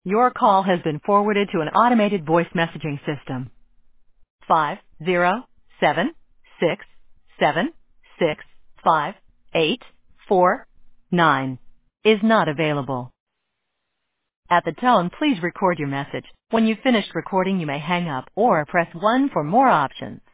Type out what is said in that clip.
Your call has been forwarded to an automated voice messaging system. 507-675-8449 is not available. At the tone, please record your message. When you've finished recording, you may hang up or press 1 for more options.